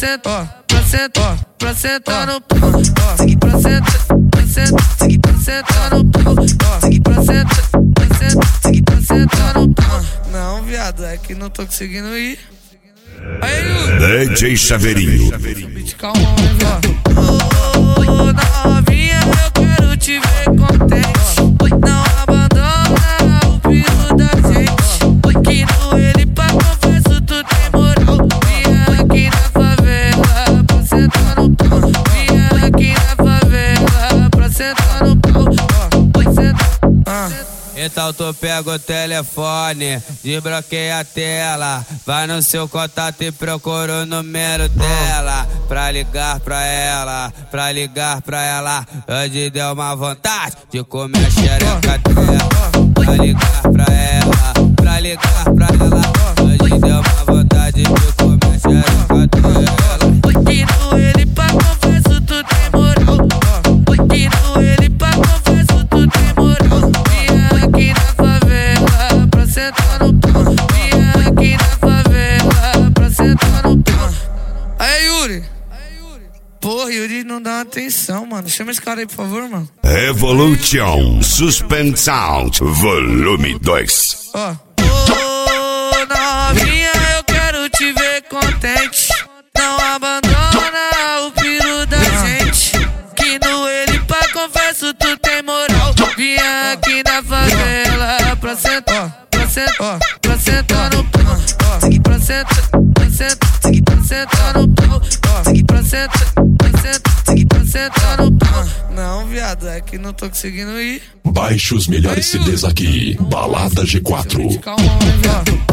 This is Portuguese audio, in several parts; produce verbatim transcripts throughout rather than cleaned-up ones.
sentar, pra sentar, pra sentar no pau, pra sentar, pra sentar, pra sentar no pau, pra sentar, pra sentar, pra sentar no pau. Não, viado, é que não tô conseguindo ir. Aí, D J Chaveirinho. Calma, viado. Ô, novinha, eu quero te ver contente. Não abandona o filho da gente. Que no ele pra confesso tu tem moral. Vinha aqui na favela pra sentar no pau. Vinha aqui na favela pra sentar no pau. Ah. Então tu pega o telefone, desbloqueia a tela, vai no seu contato e procura o número dela, pra ligar pra ela, pra ligar pra ela. Hoje deu uma vontade de comer a xereca dela, pra ligar pra ela, pra ligar pra ela. Hoje deu uma vontade de comer a xereca dela. Que no ele pra confesso tu tem moral. Que no ele pra confesso tu tem moral. Aqui na favela pra sentar no pau. Vinha aqui na favela pra sentar no pau. Aí, Yuri. Porra, Yuri não dá atenção, mano. Chama esse cara aí, por favor, mano. Revolution Suspend Sound Volume dois. Ó. Ô, novinha, eu quero te ver contente. Não abandona o filho da gente. Que no ele pra confesso tu tem moral. Vinha aqui na favela pra sentar, pra sentar, pra sentar no pau, pra sentar, pra sentar, pra sentar no pau, pra sentar, pra sentar, pra sentar no pau. Não, viado, é que não tô conseguindo ir. Baixe os melhores C Ds aqui, Balada G quatro. Calma, viado.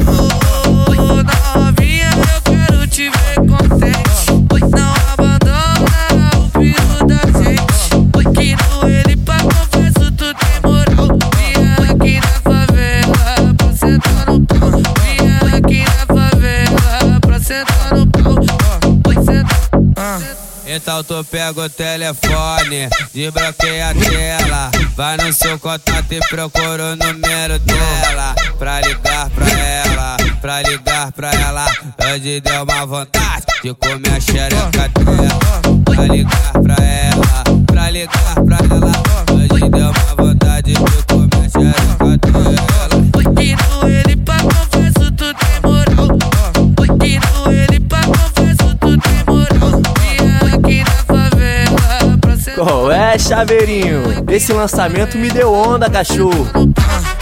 Ô, novinha, eu quero te ver contente. Não abandona o filho da gente. Que no ele pra confesso tu tem moral. Vinha aqui na favela pra sentar no pau. Vinha aqui na favela pra sentar no pau. Pra sentar. Ah. Então tu pega o telefone, desbloqueia a tela, vai no seu contato e procura o número dela, pra ligar pra ela, pra ligar pra ela. Hoje deu uma vontade de comer a xereca dela, pra ligar pra ela, pra ligar pra ela. Hoje deu uma vontade de comer a xereca dela. Que no ele pra confesso tu tem moral. Que no ele pra confesso tu tem moral. Vinha aqui na favela pra sentar. Qual é, Chaveirinho? Esse lançamento me deu onda, cachorro.